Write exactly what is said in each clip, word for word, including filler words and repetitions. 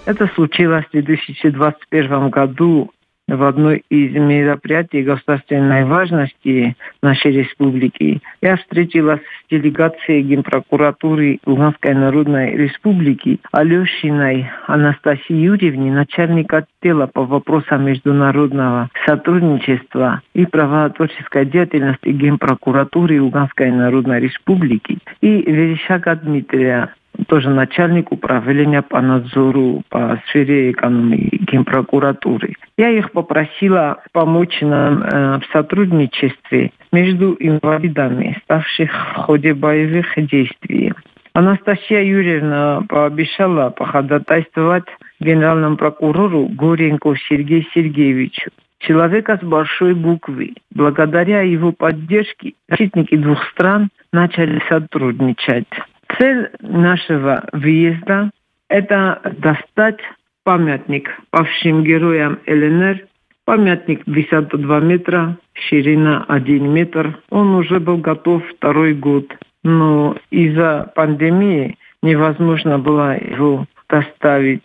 Это случилось в две тысячи двадцать первом году в одной из мероприятий государственной важности нашей республики. Я встретилась с делегацией Генпрокуратуры Луганской Народной Республики Алешиной Анастасией Юрьевной, начальник отдела по вопросам международного сотрудничества и правотворческой деятельности Генпрокуратуры Луганской Народной Республики, и Верещака Дмитрия, тоже начальник управления по надзору по сфере экономики Генпрокуратуры. Я их попросила помочь нам э, в сотрудничестве между инвалидами, ставших в ходе боевых действий. Анастасия Юрьевна пообещала походатайствовать генеральному прокурору Горенко Сергею Сергеевичу, человека с большой буквы. Благодаря его поддержке защитники двух стран начали сотрудничать. Цель нашего выезда – это достать памятник павшим героям ЛНР. Памятник высота два метра, ширина один метр. Он уже был готов второй год, но из-за пандемии невозможно было его доставить.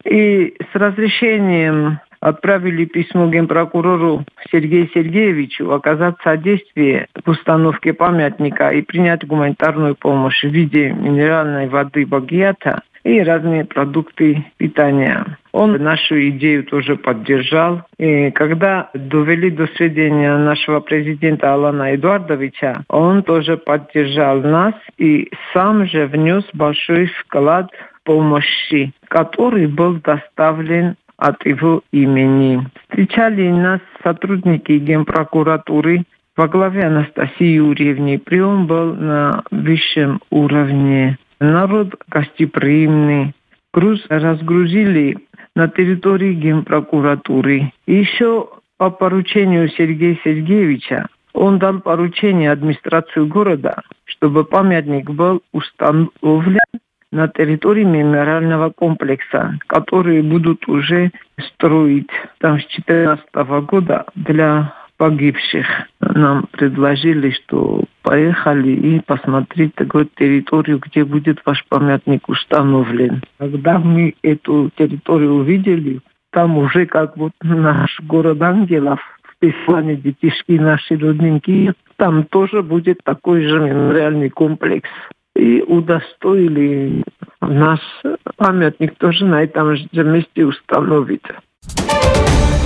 И с разрешением отправили письмо генпрокурору Сергею Сергеевичу оказать содействие в установке памятника и принять гуманитарную помощь в виде минеральной воды Багията и разные продукты питания. Он нашу идею тоже поддержал. И когда довели до сведения нашего президента Алана Эдуардовича, он тоже поддержал нас и сам же внес большой вклад помощи, который был доставлен от его имени. Встречали нас сотрудники Генпрокуратуры во главе Анастасии Юрьевны. Прием был на высшем уровне. Народ гостеприимный. Груз разгрузили на территории Генпрокуратуры. И еще по поручению Сергея Сергеевича он дал поручение администрации города, чтобы памятник был установлен на территории мемориального комплекса, которые будут уже строить там с две тысячи четырнадцатого года для погибших. Нам предложили, что поехали и посмотреть такую территорию, где будет ваш памятник установлен. Когда мы эту территорию увидели, там уже как вот наш город ангелов, в Беслане детишки наши родненькие, там тоже будет такой же мемориальный комплекс. И удостоили наш памятник тоже на этом же месте установить.